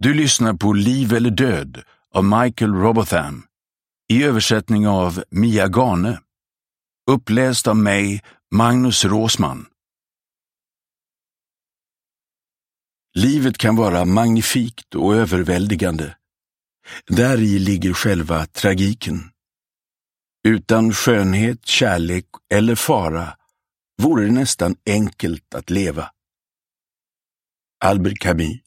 Du lyssnar på Liv eller död av Michael Robotham i översättning av Mia Gane. Uppläst av mig, Magnus Råsman. Livet kan vara magnifikt och överväldigande. Däri ligger själva tragiken. Utan skönhet, kärlek eller fara vore det nästan enkelt att leva. Albert Camus.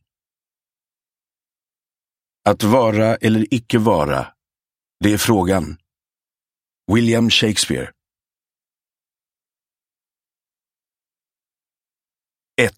Att vara eller icke vara, det är frågan. William Shakespeare. 1.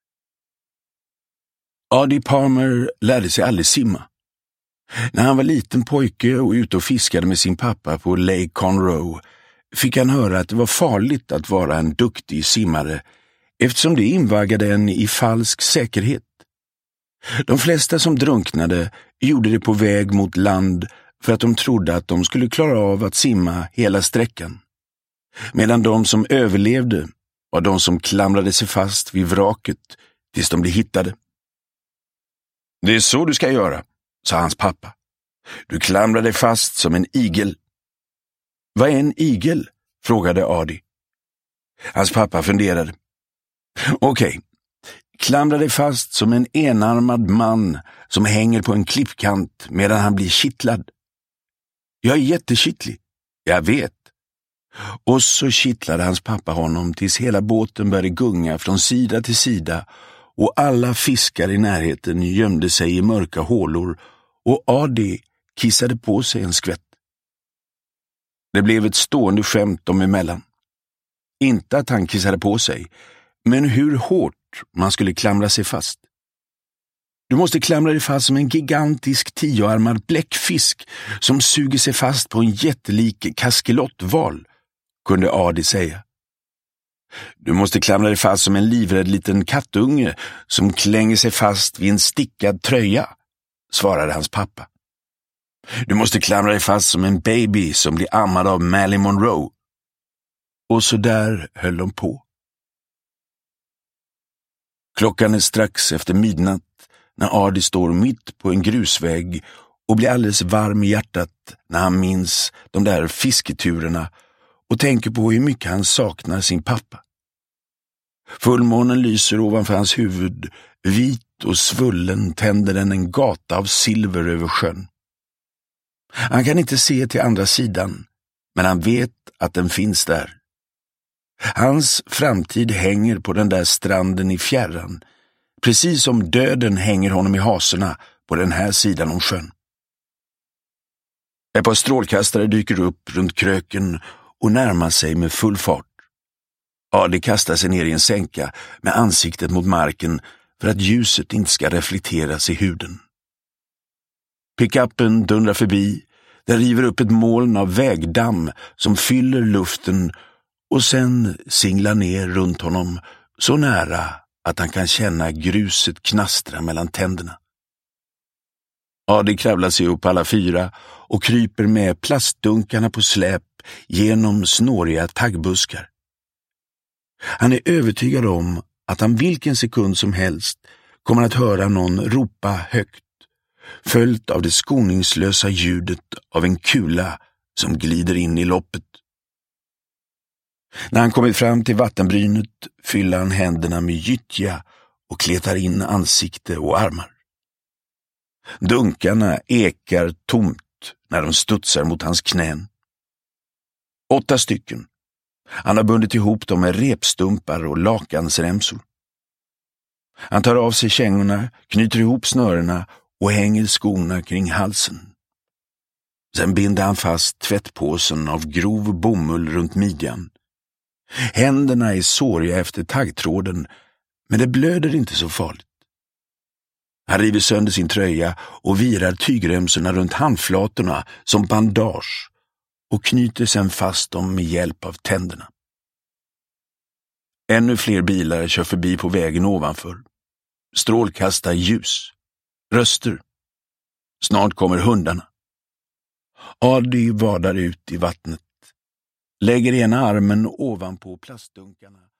Adi Palmer lärde sig aldrig simma. När han var liten pojke och ute och fiskade med sin pappa på Lake Conroe fick han höra att det var farligt att vara en duktig simmare eftersom det invaggade en i falsk säkerhet. De flesta som drunknade gjorde det på väg mot land för att de trodde att de skulle klara av att simma hela sträckan. Medan de som överlevde var de som klamrade sig fast vid vraket tills de blev hittade. Det är så du ska göra, sa hans pappa. Du klamrar dig fast som en igel. Vad är en igel? Frågade Adi. Hans pappa funderade. Okej. Klamra dig fast som en enarmad man som hänger på en klippkant medan han blir kittlad. Jag är jättekittlig. Jag vet. Och så kittlade hans pappa honom tills hela båten började gunga från sida till sida och alla fiskar i närheten gömde sig i mörka hålor och Adi kissade på sig en skvätt. Det blev ett stående skämt dem emellan. Inte att han kissade på sig, men hur hårt man skulle klamra sig fast. Du måste klamra dig fast som en gigantisk 10-armad bläckfisk som suger sig fast på en jättelik kaskelotval, kunde Adi säga. Du måste klamra dig fast som en livrädd liten kattunge som klänger sig fast vid en stickad tröja, svarade hans pappa. Du måste klamra dig fast som en baby som blir ammad av Marilyn Monroe. Och så där höll de på. Klockan är strax efter midnatt när Adi står mitt på en grusväg och blir alldeles varm i hjärtat när han minns de där fisketurerna och tänker på hur mycket han saknar sin pappa. Fullmånen lyser ovanför hans huvud, vit och svullen tänder den en gata av silver över sjön. Han kan inte se till andra sidan, men han vet att den finns där. Hans framtid hänger på den där stranden i fjärran, precis som döden hänger honom i hasorna på den här sidan om sjön. Ett par strålkastare dyker upp runt kröken och närmar sig med full fart. Adi kastar sig ner i en sänka med ansiktet mot marken för att ljuset inte ska reflekteras i huden. Pickupen dundrar förbi, den river upp ett moln av vägdamm som fyller luften och sen singlar ner runt honom så nära att han kan känna gruset knastra mellan tänderna. Adi kravlar sig upp alla fyra och kryper med plastdunkarna på släp genom snåriga taggbuskar. Han är övertygad om att han vilken sekund som helst kommer att höra någon ropa högt, följt av det skoningslösa ljudet av en kula som glider in i loppet. När han kommit fram till vattenbrynet fyller han händerna med gyttja och kletar in ansikte och armar. Dunkarna ekar tomt när de studsar mot hans knän. 8 stycken. Han har bundit ihop dem med repstumpar och lakansremsor. Han tar av sig kängorna, knyter ihop snörena och hänger skorna kring halsen. Sen binder han fast tvättpåsen av grov bomull runt midjan. Händerna är såriga efter taggtråden, men det blöder inte så farligt. Han river sönder sin tröja och virar tygremsorna runt handflatorna som bandage och knyter sen fast dem med hjälp av tänderna. Ännu fler bilar kör förbi på vägen ovanför. Strålkastar ljus. Röster. Snart kommer hundarna. Adi vadar ut i vattnet. Lägger ena armen ovanpå plastdunkarna